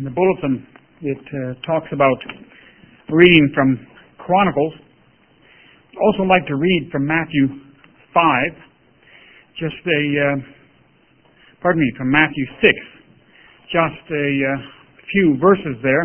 In the bulletin, it talks about reading from Chronicles. I'd also like to read from Matthew 5, from Matthew 6, just a few verses there.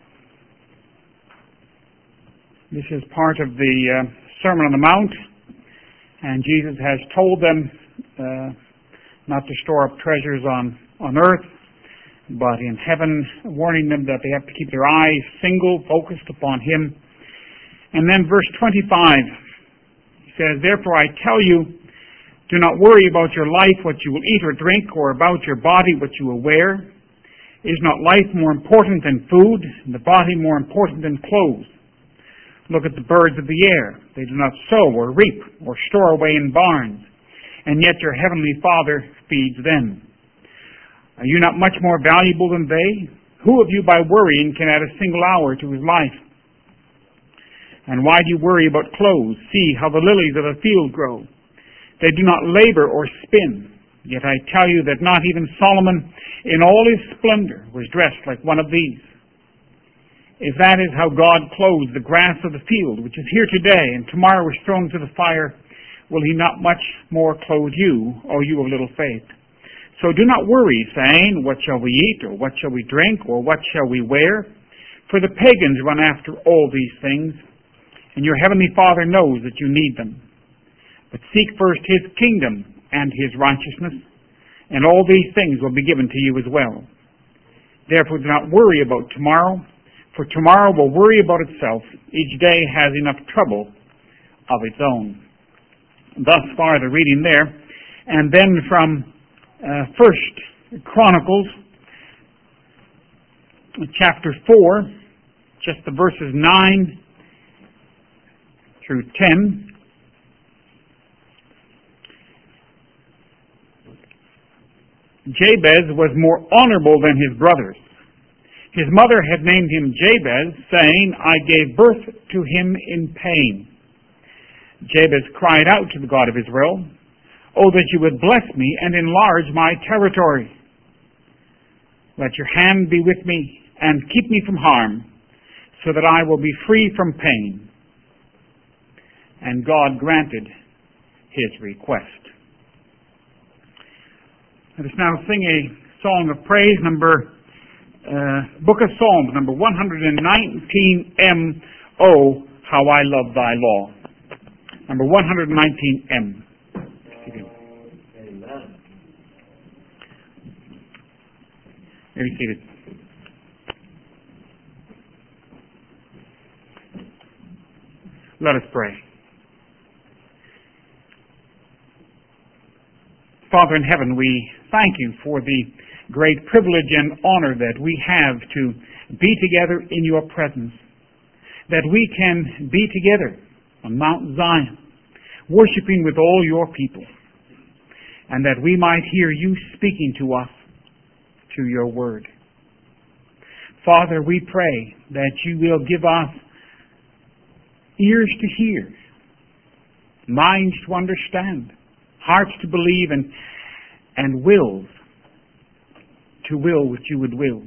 This is part of the Sermon on the Mount, and Jesus has told them not to store up treasures on earth, but in heaven, warning them that they have to keep their eyes single, focused upon Him. And then verse 25, he says, "Therefore I tell you, do not worry about your life, what you will eat or drink, or about your body, what you will wear. Is not life more important than food, and the body more important than clothes? Look at the birds of the air. They do not sow or reap or store away in barns, and yet your heavenly Father feeds them. Are you not much more valuable than they? Who of you by worrying can add a single hour to his life? And why do you worry about clothes? See how the lilies of the field grow. They do not labor or spin. Yet I tell you that not even Solomon in all his splendor was dressed like one of these. If that is how God clothes the grass of the field, which is here today and tomorrow is thrown to the fire, will He not much more clothe you, O you of little faith? So do not worry, saying, what shall we eat, or what shall we drink, or what shall we wear? For the pagans run after all these things, and your heavenly Father knows that you need them. But seek first His kingdom and His righteousness, and all these things will be given to you as well. Therefore do not worry about tomorrow, for tomorrow will worry about itself. Each day has enough trouble of its own." Thus far the reading there. And then from 1 Chronicles, chapter 4, just the verses 9 through 10. Jabez was more honorable than his brothers. His mother had named him Jabez, saying, I gave birth to him in pain. Jabez cried out to the God of Israel, Oh, that you would bless me and enlarge my territory. Let your hand be with me and keep me from harm, so that I will be free from pain. And God granted his request. Let us now sing a song of praise, Book of Psalms, number 119M, Oh, How I Love Thy Law. Number 119M. Amen. Be seated. Let us pray. Father in heaven, we thank you for the great privilege and honor that we have to be together in your presence, that we can be together on Mount Zion, worshiping with all your people, and that we might hear you speaking to us through your word. Father, we pray that you will give us ears to hear, minds to understand, hearts to believe, and wills to will what you would will.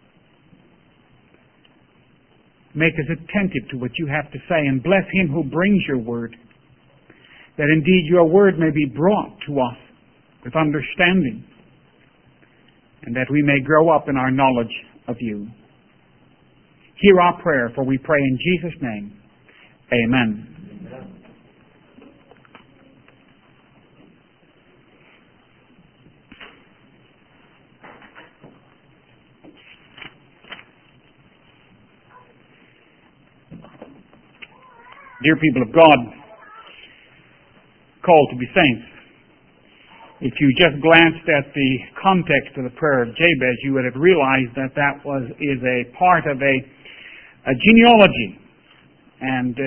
Make us attentive to what you have to say, and bless him who brings your word, that indeed your word may be brought to us with understanding, and that we may grow up in our knowledge of you. Hear our prayer, for we pray in Jesus' name. Amen. Amen. Dear people of God, called to be saints, if you just glanced at the context of the prayer of Jabez, you would have realized that is a part of a genealogy. And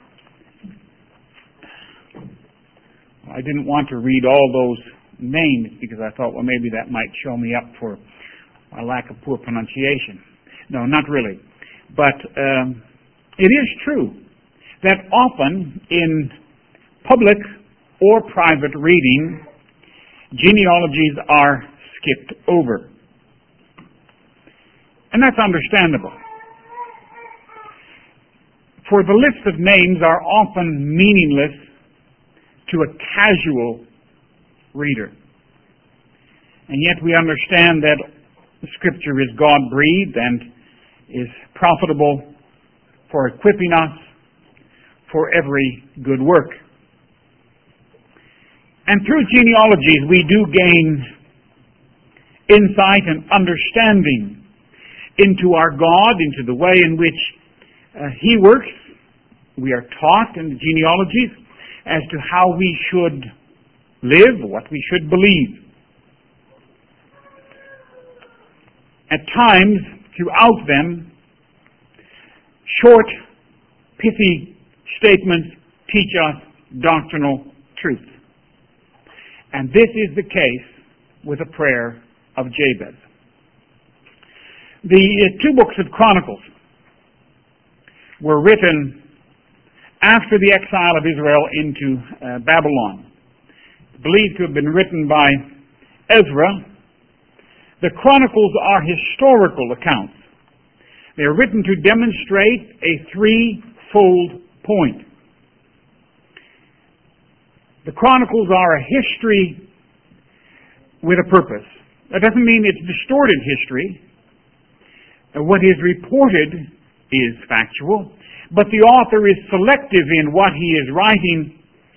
I didn't want to read all those names because I thought, well, maybe that might show me up for a lack of poor pronunciation. No, not really. But it is true that often in public or private reading, genealogies are skipped over. And that's understandable. For the list of names are often meaningless to a casual reader. And yet we understand that the Scripture is God-breathed and is profitable for equipping us for every good work. And through genealogies we do gain insight and understanding into our God, into the way in which He works. We are taught in the genealogies as to how we should live, what we should believe. At times, throughout them, short, pithy statements teach us doctrinal truth. And this is the case with the prayer of Jabez. The two books of Chronicles were written after the exile of Israel into Babylon. Believed to have been written by Ezra. The Chronicles are historical accounts. They are written to demonstrate a threefold point. The Chronicles are a history with a purpose. That doesn't mean it's distorted history. What is reported is factual, but the author is selective in what he is writing.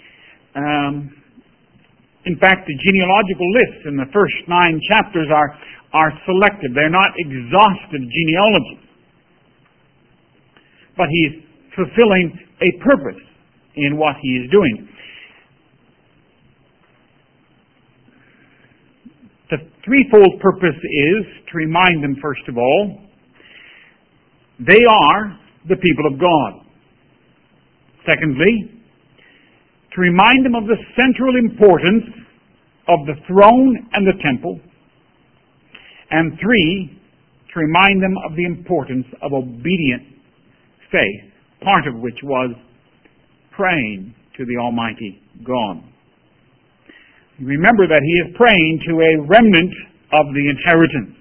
In fact, the genealogical lists in the first 9 chapters are selective. They're not exhaustive genealogies. But he's fulfilling a purpose in what he is doing. The threefold purpose is to remind them, first of all, they are the people of God. Secondly, to remind them of the central importance of the throne and the temple. And 3, to remind them of the importance of obedient faith, part of which was praying to the Almighty God. Remember that he is praying to a remnant of the inheritance.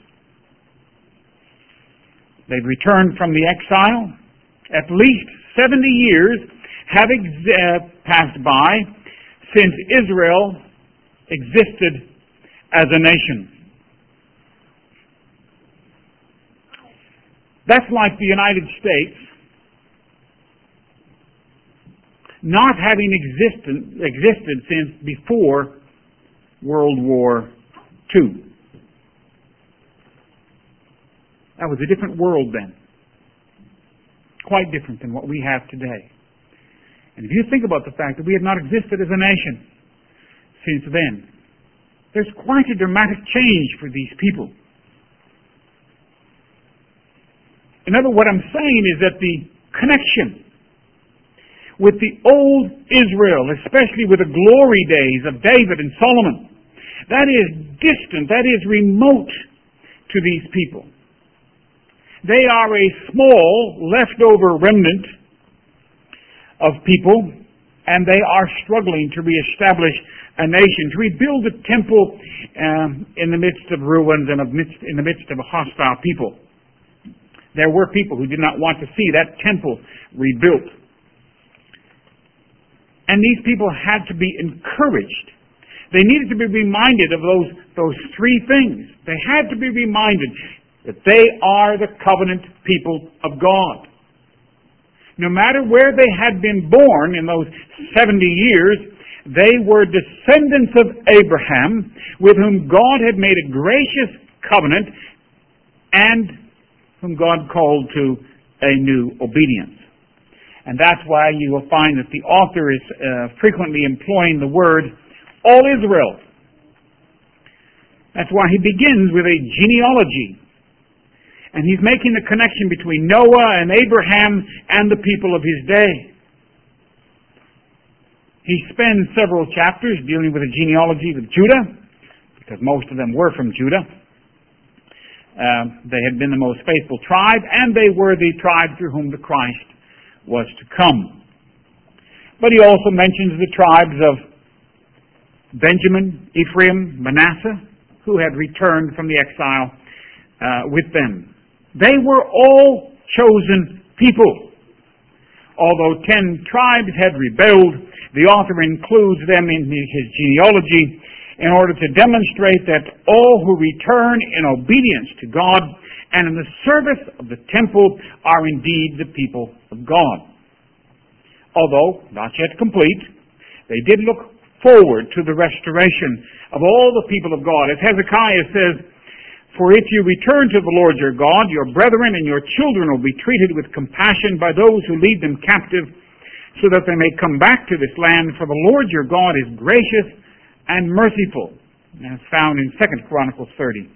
They've returned from the exile. At least 70 years have passed by since Israel existed as a nation. That's like the United States not having existed since before World War II. That was a different world then. Quite different than what we have today. And if you think about the fact that we have not existed as a nation since then, there's quite a dramatic change for these people. In other words, what I'm saying is that the connection with the old Israel, especially with the glory days of David and Solomon, that is distant, that is remote to these people. They are a small, leftover remnant of people, and they are struggling to reestablish a nation, to rebuild a temple in the midst of ruins and in the midst of a hostile people. There were people who did not want to see that temple rebuilt. And these people had to be encouraged. They needed to be reminded of those 3 things. They had to be reminded that they are the covenant people of God. No matter where they had been born in those 70 years, they were descendants of Abraham, with whom God had made a gracious covenant and whom God called to a new obedience. And that's why you will find that the author is frequently employing the word all Israel. That's why he begins with a genealogy. And he's making the connection between Noah and Abraham and the people of his day. He spends several chapters dealing with the genealogies of Judah, because most of them were from Judah. They had been the most faithful tribe, and they were the tribe through whom the Christ was to come. But he also mentions the tribes of Benjamin, Ephraim, Manasseh, who had returned from the exile with them. They were all chosen people. Although 10 tribes had rebelled, the author includes them in his genealogy in order to demonstrate that all who return in obedience to God and in the service of the temple are indeed the people of God. Although not yet complete, they did look forward to the restoration of all the people of God. As Hezekiah says, "For if you return to the Lord your God, your brethren and your children will be treated with compassion by those who lead them captive, so that they may come back to this land, for the Lord your God is gracious and merciful," as found in 2 Chronicles 30.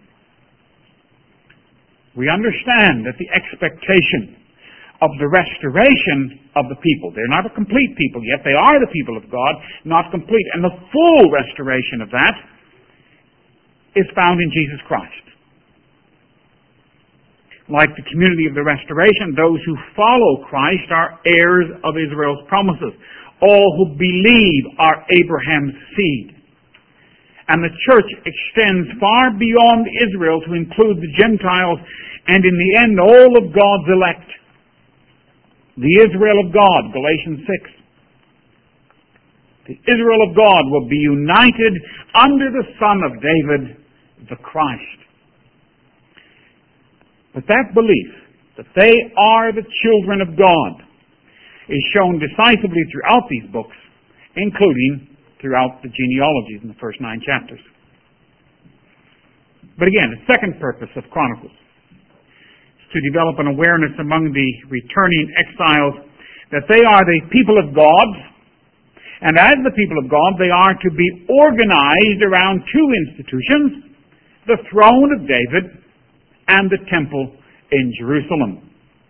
We understand that the expectation of the restoration of the people, they're not a complete people yet, they are the people of God, not complete, and the full restoration of that is found in Jesus Christ. Like the community of the restoration, those who follow Christ are heirs of Israel's promises. All who believe are Abraham's seed. And the church extends far beyond Israel to include the Gentiles, and in the end, all of God's elect. The Israel of God, Galatians 6. The Israel of God will be united under the Son of David, the Christ. But that belief, that they are the children of God, is shown decisively throughout these books, including throughout the genealogies in the first 9 chapters. But again, the second purpose of Chronicles is to develop an awareness among the returning exiles that they are the people of God, and as the people of God, they are to be organized around 2 institutions, the throne of David and the temple in Jerusalem.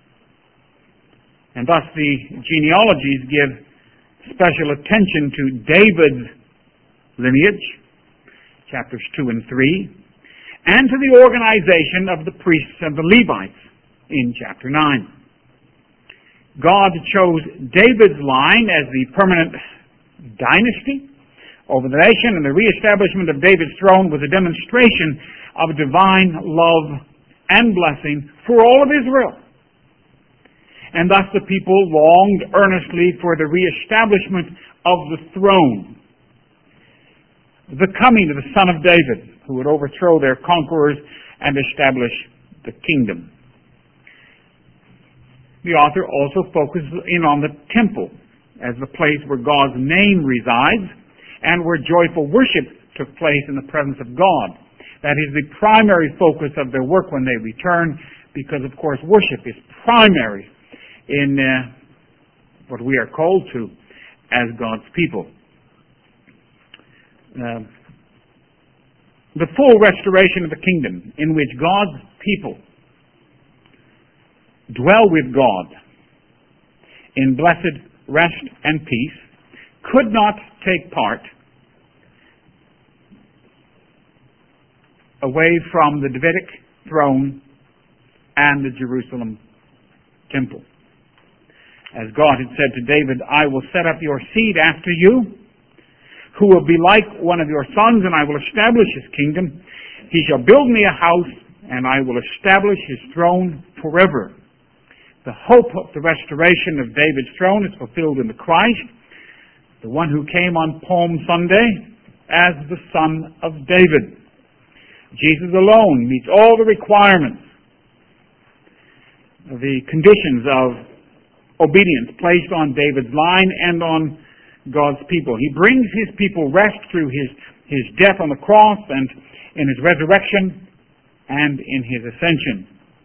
And thus the genealogies give special attention to David's lineage, chapters 2 and 3, and to the organization of the priests and the Levites in chapter 9. God chose David's line as the permanent dynasty over the nation, and the reestablishment of David's throne was a demonstration of divine love and blessing for all of Israel. And thus the people longed earnestly for the reestablishment of the throne, the coming of the Son of David, who would overthrow their conquerors and establish the kingdom. The author also focuses in on the temple as the place where God's name resides and where joyful worship took place in the presence of God. That is the primary focus of their work when they return, because, of course, worship is primary in what we are called to as God's people. The full restoration of the kingdom, in which God's people dwell with God in blessed rest and peace, could not take part away from the Davidic throne and the Jerusalem temple. As God had said to David, "I will set up your seed after you, who will be like one of your sons, and I will establish his kingdom. He shall build me a house, and I will establish his throne forever." The hope of the restoration of David's throne is fulfilled in the Christ, the one who came on Palm Sunday as the Son of David. Jesus alone meets all the requirements, the conditions of obedience placed on David's line and on God's people. He brings his people rest through his death on the cross and in his resurrection and in his ascension.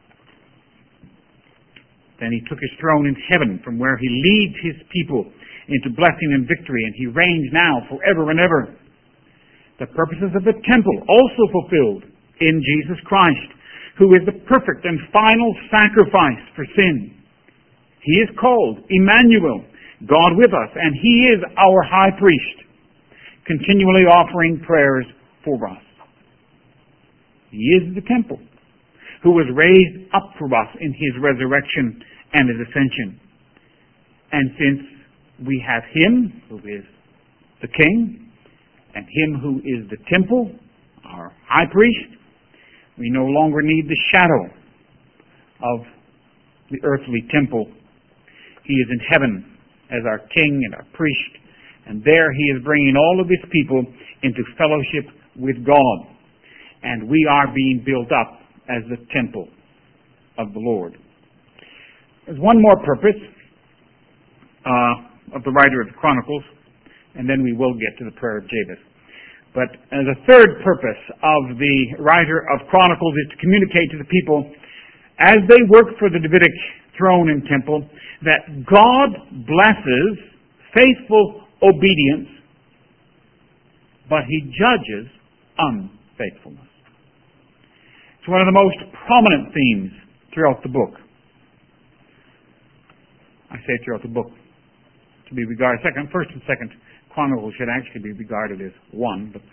Then he took his throne in heaven, from where he leads his people into blessing and victory, and he reigns now forever and ever. The purposes of the temple also fulfilled in Jesus Christ, who is the perfect and final sacrifice for sin. He is called Emmanuel, God with us, and he is our high priest, continually offering prayers for us. He is the temple, who was raised up for us in his resurrection and his ascension. And since we have him, who is the king, and him who is the temple, our high priest, we no longer need the shadow of the earthly temple. He is in heaven as our king and our priest, and there he is bringing all of his people into fellowship with God. And we are being built up as the temple of the Lord. There's one more purpose of the writer of the Chronicles, and then we will get to the prayer of Jabez. But the third purpose of the writer of Chronicles is to communicate to the people, as they work for the Davidic throne and temple, that God blesses faithful obedience, but He judges unfaithfulness. It's one of the most prominent themes throughout the book. I say throughout the book to be regarded. First and second Chronicles should actually be regarded as one. But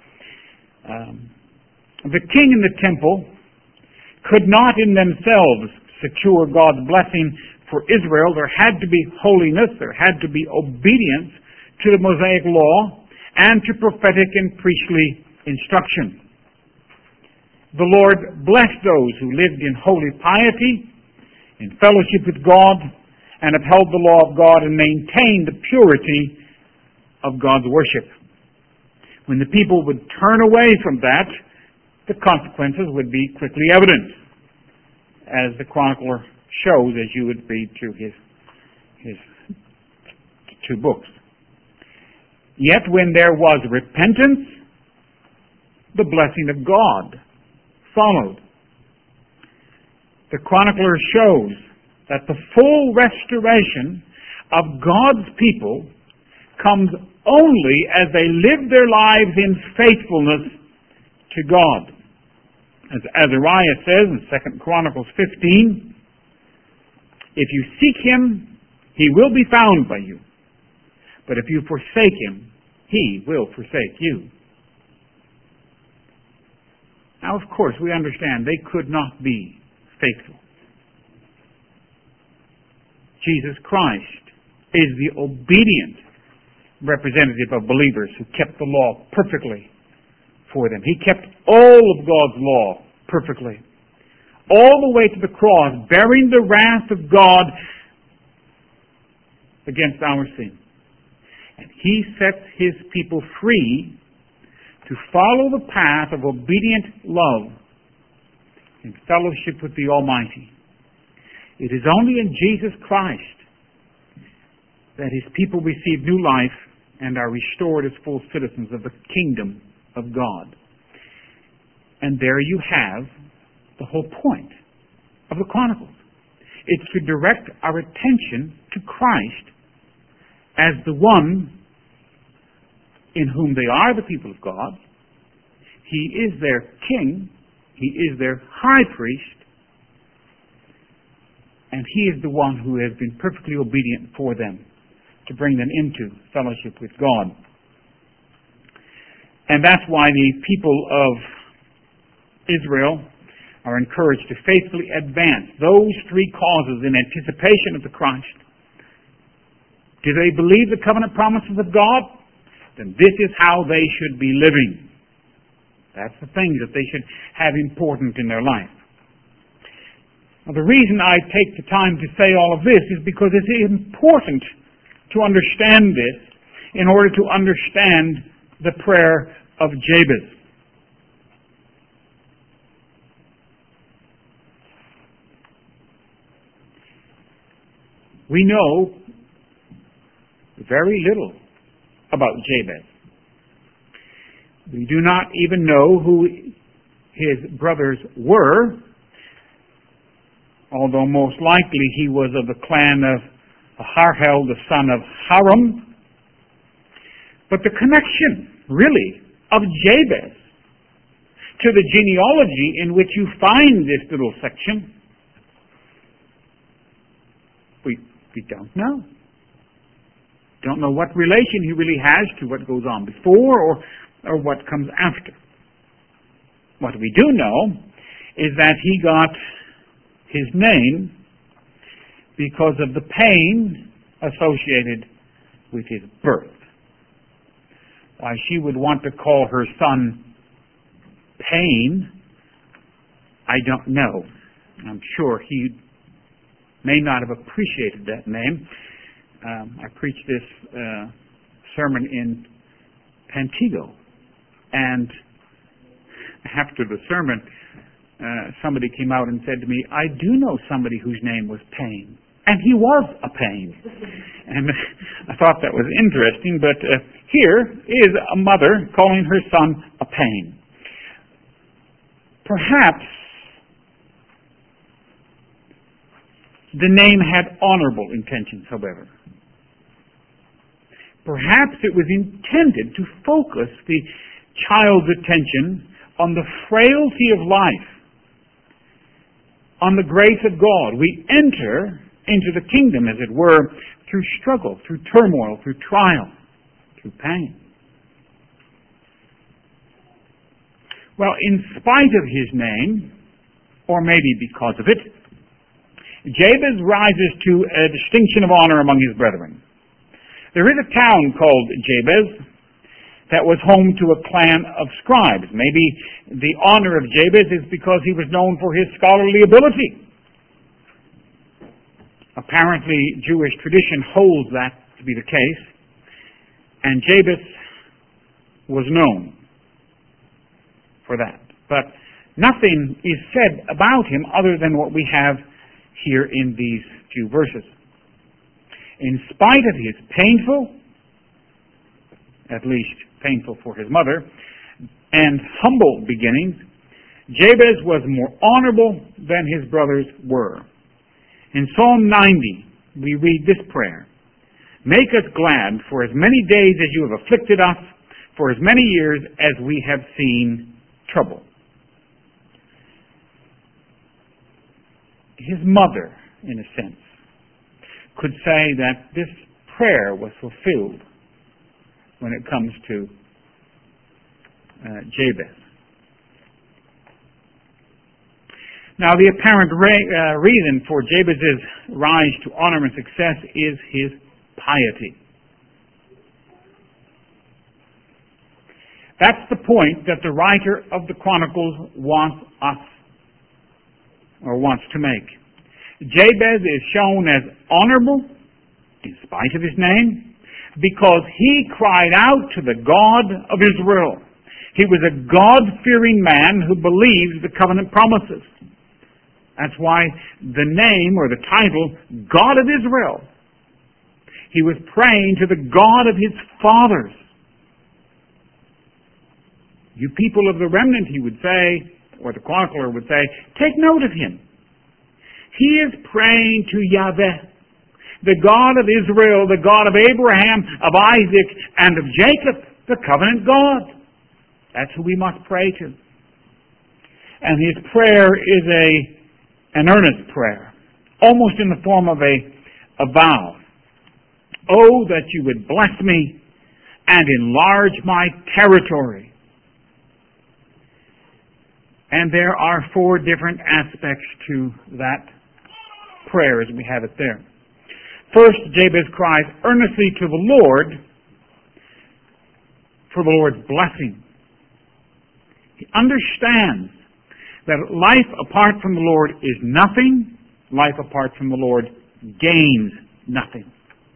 the king and the temple could not in themselves secure God's blessing for Israel. There had to be holiness, there had to be obedience to the Mosaic law and to prophetic and priestly instruction. The Lord blessed those who lived in holy piety, in fellowship with God, and upheld the law of God and maintained the purity of God's worship. When the people would turn away from that, the consequences would be quickly evident, as the chronicler shows as you would read through his two books. Yet when there was repentance, the blessing of God followed. The chronicler shows that the full restoration of God's people comes only as they live their lives in faithfulness to God. As Azariah says in 2 Chronicles 15, if you seek Him, He will be found by you. But if you forsake Him, He will forsake you. Now, of course, we understand they could not be faithful. Jesus Christ is the obedient representative of believers who kept the law perfectly for them. He kept all of God's law perfectly, all the way to the cross, bearing the wrath of God against our sin. And He sets His people free to follow the path of obedient love in fellowship with the Almighty. It is only in Jesus Christ that His people receive new life and are restored as full citizens of the kingdom of God. And there you have the whole point of the Chronicles. It's to direct our attention to Christ as the one in whom they are the people of God. He is their king. He is their high priest. And He is the one who has been perfectly obedient for them to bring them into fellowship with God. And that's why the people of Israel are encouraged to faithfully advance those three causes in anticipation of the Christ. Do they believe the covenant promises of God? Then this is how they should be living. That's the things that they should have important in their life. Now, the reason I take the time to say all of this is because it's important to understand this in order to understand the prayer of Jabez. We know very little about Jabez. We do not even know who his brothers were, although most likely he was of the clan of Harhel, the son of Haram. But the connection, really, of Jabez to the genealogy in which you find this little section, we don't know. Don't know what relation he really has to what goes on before or what comes after. What we do know is that he got his name because of the pain associated with his birth. Why she would want to call her son Pain, I don't know. I'm sure he may not have appreciated that name. I preached this sermon in Pantego, and after the sermon, somebody came out and said to me, "I do know somebody whose name was Pain." And he was a pain. And I thought that was interesting, but here is a mother calling her son a pain. Perhaps the name had honorable intentions, however. Perhaps it was intended to focus the child's attention on the frailty of life, on the grace of God. We enter into the kingdom, as it were, through struggle, through turmoil, through trial, through pain. Well, in spite of his name, or maybe because of it, Jabez rises to a distinction of honor among his brethren. There is a town called Jabez that was home to a clan of scribes. Maybe the honor of Jabez is because he was known for his scholarly ability. Apparently, Jewish tradition holds that to be the case, and Jabez was known for that. But nothing is said about him other than what we have here in these few verses. In spite of his painful, at least painful for his mother, and humble beginnings, Jabez was more honorable than his brothers were. In Psalm 90, we read this prayer: "Make us glad for as many days as you have afflicted us, for as many years as we have seen trouble." His mother, in a sense, could say that this prayer was fulfilled when it comes to Jabez. Now, the apparent reason for Jabez's rise to honor and success is his piety. That's the point that the writer of the Chronicles wants to make. Jabez is shown as honorable, in spite of his name, because he cried out to the God of Israel. He was a God-fearing man who believed the covenant promises. That's why the name or the title, God of Israel. He was praying to the God of his fathers. You people of the remnant, he would say, or the chronicler would say, take note of him. He is praying to Yahweh, the God of Israel, the God of Abraham, of Isaac, and of Jacob, the covenant God. That's who we must pray to. And his prayer is an earnest prayer, almost in the form of a vow. Oh, that you would bless me and enlarge my territory. And there are 4 different aspects to that prayer as we have it there. First, Jabez cries earnestly to the Lord for the Lord's blessing. He understands that life apart from the Lord is nothing. Life apart from the Lord gains nothing.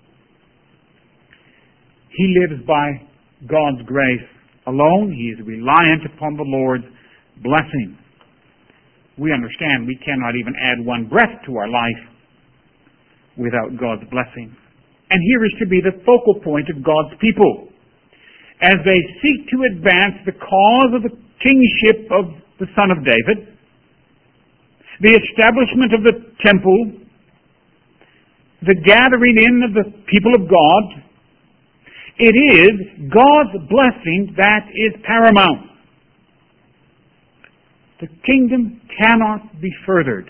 He lives by God's grace alone. He is reliant upon the Lord's blessing. We understand we cannot even add 1 breath to our life without God's blessing. And here is to be the focal point of God's people as they seek to advance the cause of the kingship of the Son of David, the establishment of the temple, the gathering in of the people of God. It is God's blessing that is paramount. The kingdom cannot be furthered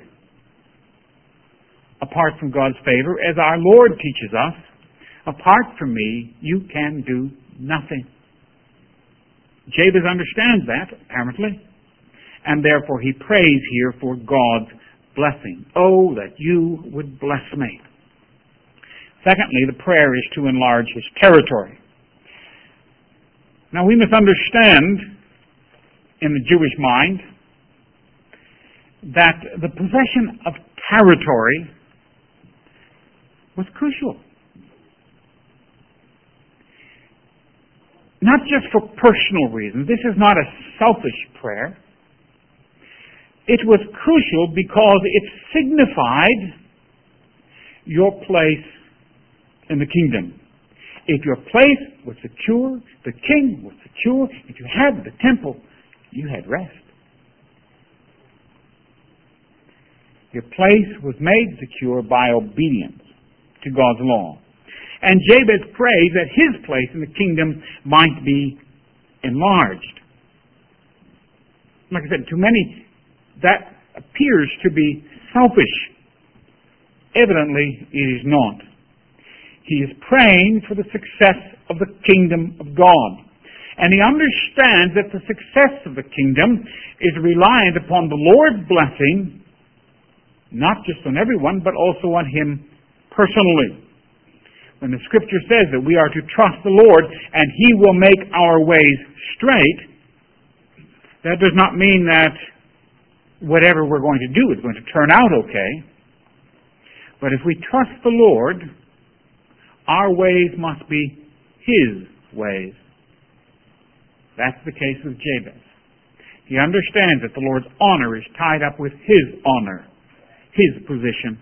apart from God's favor. As our Lord teaches us, apart from me, you can do nothing. Jabez understands that, apparently, and therefore he prays here for God's blessing. Oh, that you would bless me. Secondly, the prayer is to enlarge his territory. Now, we must understand, in the Jewish mind, that the possession of territory was crucial. Not just for personal reasons. This is not a selfish prayer. It was crucial because it signified your place in the kingdom. If your place was secure, the king was secure, if you had the temple, you had rest. Your place was made secure by obedience to God's law. And Jabez prayed that his place in the kingdom might be enlarged. Like I said, to many, that appears to be selfish. Evidently, it is not. He is praying for the success of the kingdom of God. And he understands that the success of the kingdom is reliant upon the Lord's blessing, not just on everyone, but also on him personally. When the Scripture says that we are to trust the Lord and He will make our ways straight, that does not mean that whatever we're going to do is going to turn out okay. But if we trust the Lord, our ways must be His ways. That's the case with Jabez. He understands that the Lord's honor is tied up with His honor, His position.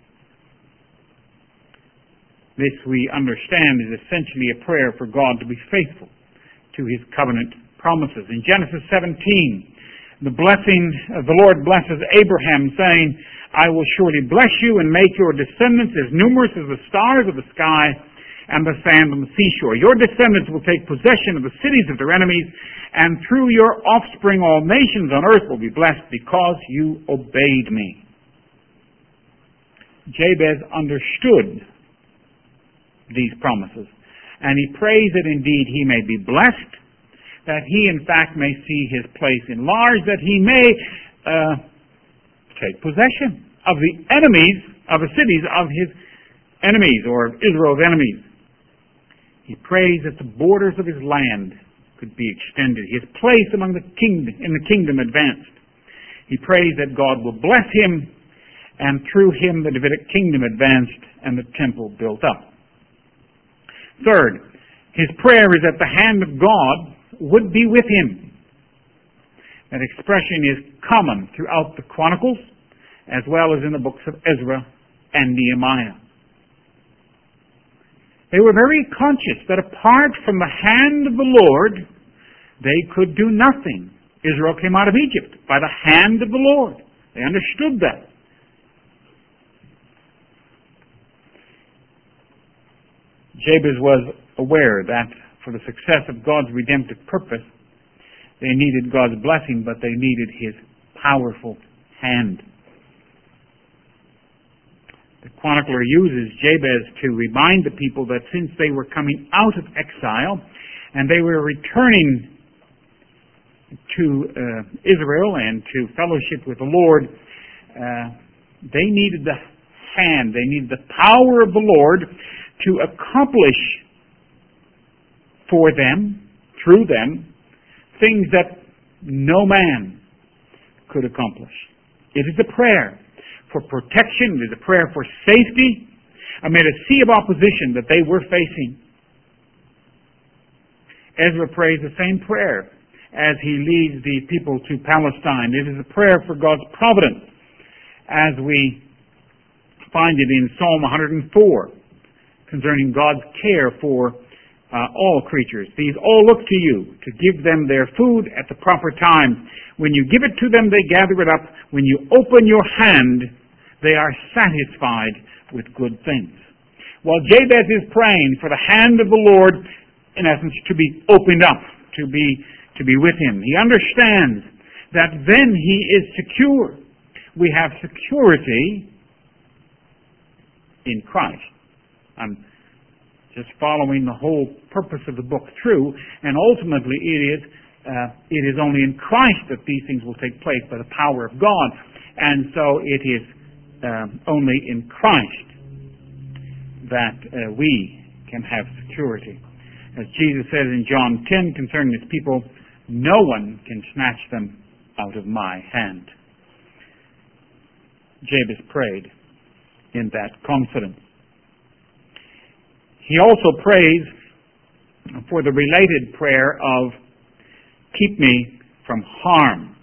This, we understand, is essentially a prayer for God to be faithful to His covenant promises. In Genesis 17, the Lord blesses Abraham, saying, I will surely bless you and make your descendants as numerous as the stars of the sky and the sand on the seashore. Your descendants will take possession of the cities of their enemies, and through your offspring all nations on earth will be blessed because you obeyed me. Jabez understood these promises, and he prays that indeed he may be blessed, that he in fact may see his place enlarged, that he may take possession of the enemies, of the cities of his enemies, or of Israel's enemies. He prays that the borders of his land could be extended, his place among the kingdom, in the kingdom advanced. He prays that God will bless him, and through him the Davidic kingdom advanced and the temple built up. Third, his prayer is that the hand of God would be with him. That expression is common throughout the Chronicles, as well as in the books of Ezra and Nehemiah. They were very conscious that apart from the hand of the Lord, they could do nothing. Israel came out of Egypt by the hand of the Lord. They understood that. Jabez was aware that for the success of God's redemptive purpose, they needed God's blessing, but they needed His powerful hand. The chronicler uses Jabez to remind the people that since they were coming out of exile and they were returning to Israel and to fellowship with the Lord, they needed the hand, they needed the power of the Lord to accomplish for them, through them, things that no man could accomplish. It is a prayer for protection. It is a prayer for safety amid a sea of opposition that they were facing. Ezra prays the same prayer as he leads the people to Palestine. It is a prayer for God's providence, as we find it in Psalm 104, concerning God's care for all creatures. These all look to you to give them their food at the proper time. When you give it to them, they gather it up. When you open your hand, they are satisfied with good things. While Jabez is praying for the hand of the Lord, in essence, to be opened up, to be with him, he understands that then he is secure. We have security in Christ. I'm just following the whole purpose of the book through, and ultimately it is only in Christ that these things will take place by the power of God, and so it is only in Christ that we can have security. As Jesus says in John 10 concerning His people, no one can snatch them out of my hand. Jabez prayed in that confidence. He also prays for the related prayer of keep me from harm.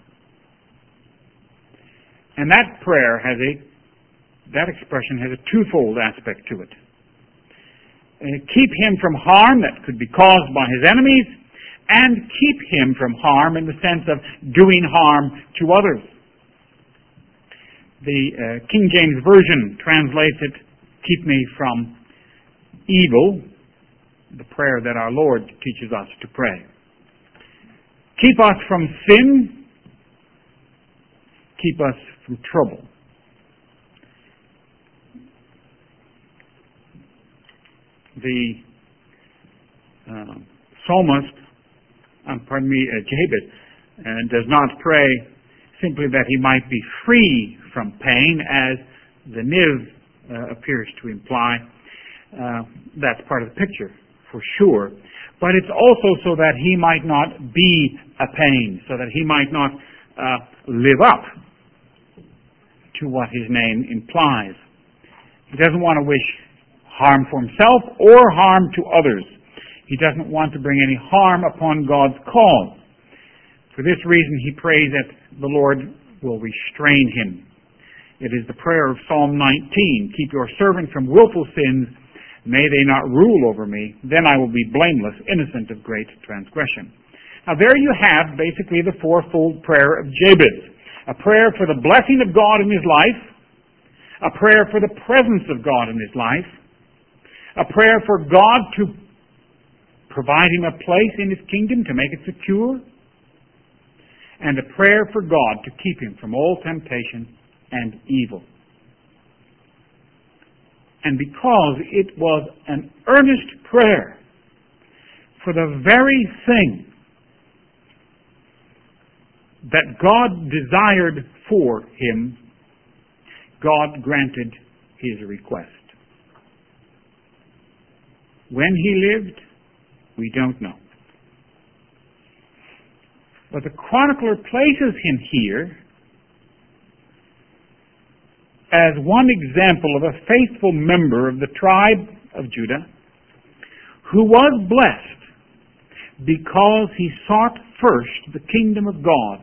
And that prayer that expression has a twofold aspect to it. Keep him from harm that could be caused by his enemies, and keep him from harm in the sense of doing harm to others. The King James Version translates it, keep me from evil, the prayer that our Lord teaches us to pray. Keep us from sin, keep us from trouble. The psalmist, Jabez, does not pray simply that he might be free from pain, as the Niv appears to imply. That's part of the picture, for sure. But it's also so that he might not be a pain, so that he might not live up to what his name implies. He doesn't want to wish harm for himself or harm to others. He doesn't want to bring any harm upon God's cause. For this reason, he prays that the Lord will restrain him. It is the prayer of Psalm 19, keep your servant from willful sins, may they not rule over me, then I will be blameless, innocent of great transgression. Now there you have basically the fourfold prayer of Jabez. A prayer for the blessing of God in his life, a prayer for the presence of God in his life, a prayer for God to provide him a place in his kingdom to make it secure, and a prayer for God to keep him from all temptation and evil. And because it was an earnest prayer for the very thing that God desired for him, God granted his request. When he lived, we don't know. But the chronicler places him here as one example of a faithful member of the tribe of Judah who was blessed because he sought first the kingdom of God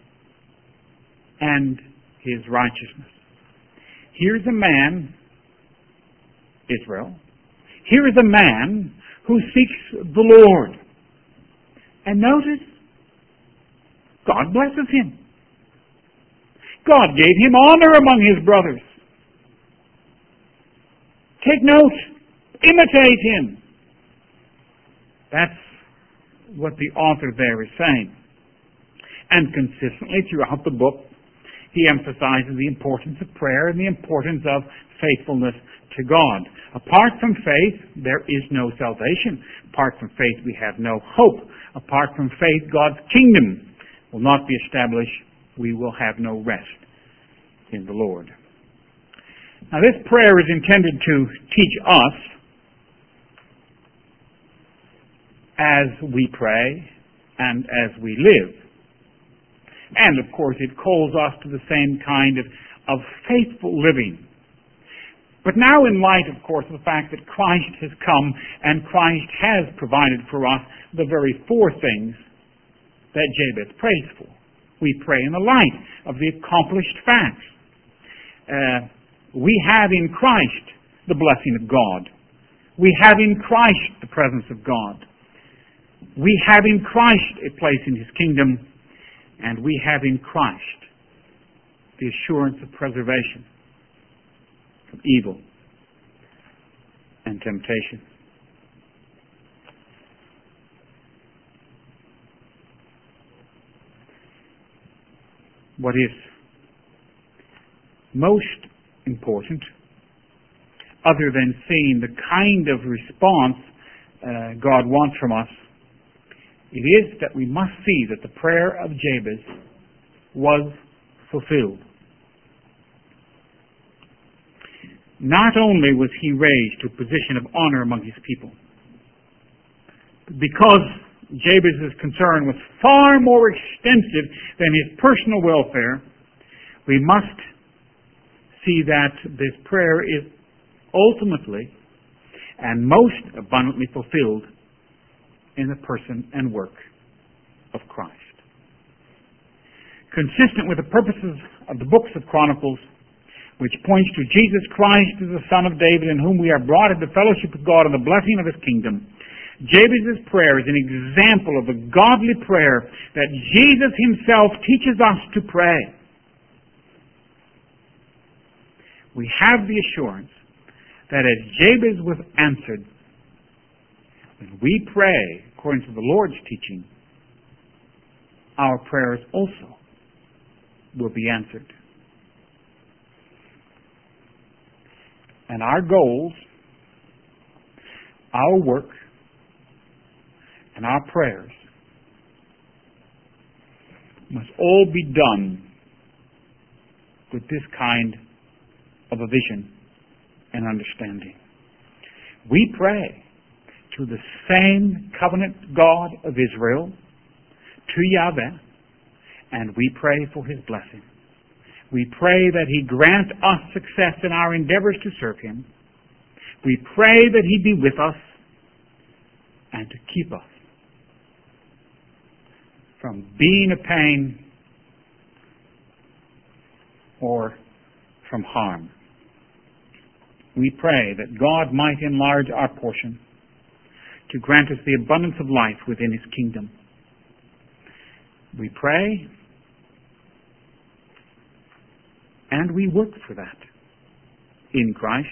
and his righteousness. Here's a man, Israel, here is a man who seeks the Lord. And notice, God blesses him. God gave him honor among his brothers. Take note. Imitate him. That's what the author there is saying. And consistently throughout the book, he emphasizes the importance of prayer and the importance of faithfulness to God. Apart from faith, there is no salvation. Apart from faith, we have no hope. Apart from faith, God's kingdom will not be established. We will have no rest in the Lord. Now, this prayer is intended to teach us as we pray and as we live. And, of course, it calls us to the same kind of faithful living. But now, in light, of course, of the fact that Christ has come and Christ has provided for us the very four things that Jabez prays for, we pray in the light of the accomplished facts. We have in Christ the blessing of God. We have in Christ the presence of God. We have in Christ a place in His kingdom, and we have in Christ the assurance of preservation from evil and temptation. What is most important, other than seeing the kind of response God wants from us, it is that we must see that the prayer of Jabez was fulfilled. Not only was he raised to a position of honor among his people, because Jabez's concern was far more extensive than his personal welfare, we must see that this prayer is ultimately and most abundantly fulfilled in the person and work of Christ. Consistent with the purposes of the books of Chronicles, which points to Jesus Christ as the Son of David, in whom we are brought into fellowship with God and the blessing of His kingdom, Jabez's prayer is an example of the godly prayer that Jesus Himself teaches us to pray. We have the assurance that as Jabez was answered, when we pray according to the Lord's teaching, our prayers also will be answered. And our goals, our work, and our prayers must all be done with this kind of a vision and understanding. We pray to the same covenant God of Israel, to Yahweh, and we pray for His blessing. We pray that He grant us success in our endeavors to serve Him. We pray that He be with us and to keep us from being a pain or from harm. We pray that God might enlarge our portion to grant us the abundance of life within His kingdom. We pray and we work for that in Christ.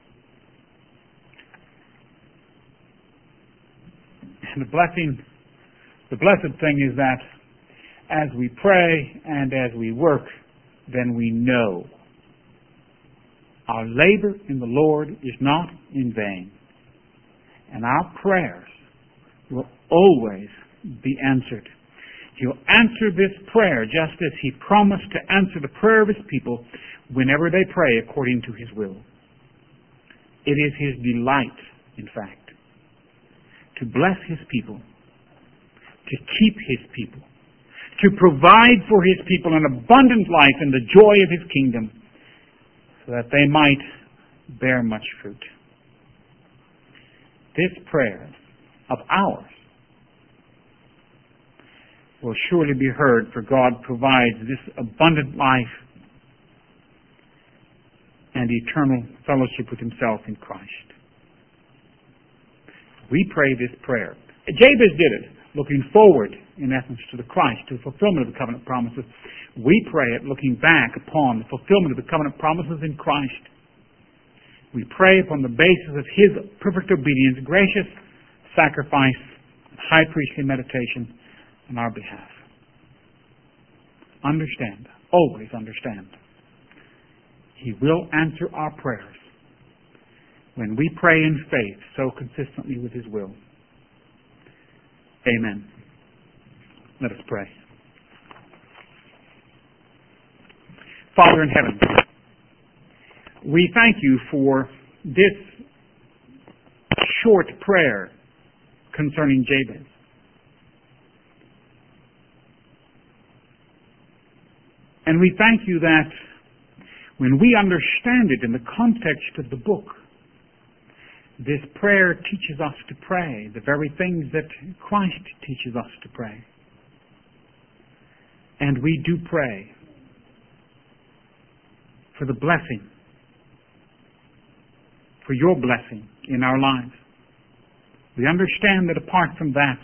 And the blessed thing is that as we pray and as we work, then we know our labor in the Lord is not in vain. And our prayers will always be answered. He'll answer this prayer just as He promised to answer the prayer of His people whenever they pray according to His will. It is His delight, in fact, to bless His people, to keep His people, to provide for His people an abundant life in the joy of His kingdom, so that they might bear much fruit. This prayer of ours will surely be heard, for God provides this abundant life and eternal fellowship with Himself in Christ. We pray this prayer. Jabez did it, looking forward, in essence, to the Christ, to the fulfillment of the covenant promises. We pray it looking back upon the fulfillment of the covenant promises in Christ. We pray upon the basis of His perfect obedience, gracious sacrifice, high priestly meditation on our behalf. Understand, always understand, He will answer our prayers when we pray in faith so consistently with His will. Amen. Let us pray. Father in heaven, we thank You for this short prayer concerning Jabez. And we thank You that when we understand it in the context of the book, this prayer teaches us to pray the very things that Christ teaches us to pray. And we do pray for the blessing, for Your blessing in our lives. We understand that apart from that,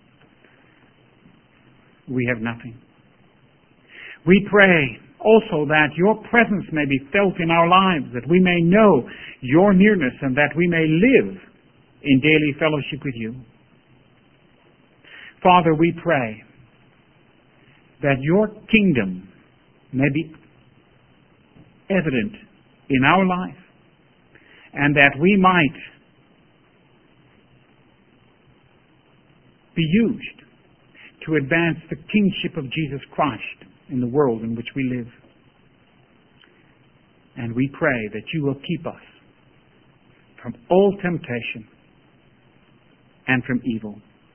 we have nothing. We pray also that Your presence may be felt in our lives, that we may know Your nearness and that we may live in daily fellowship with You. Father, we pray that Your kingdom may be evident in our life and that we might be used to advance the kingship of Jesus Christ in the world in which we live. And we pray that You will keep us from all temptation and from evil.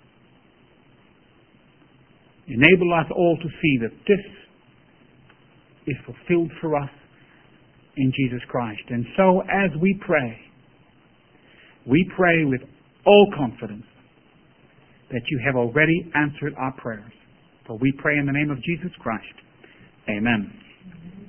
Enable us all to see that this is fulfilled for us in Jesus Christ. And so as we pray, we pray with all confidence that you have already answered our prayers. For we pray in the name of Jesus Christ. Amen.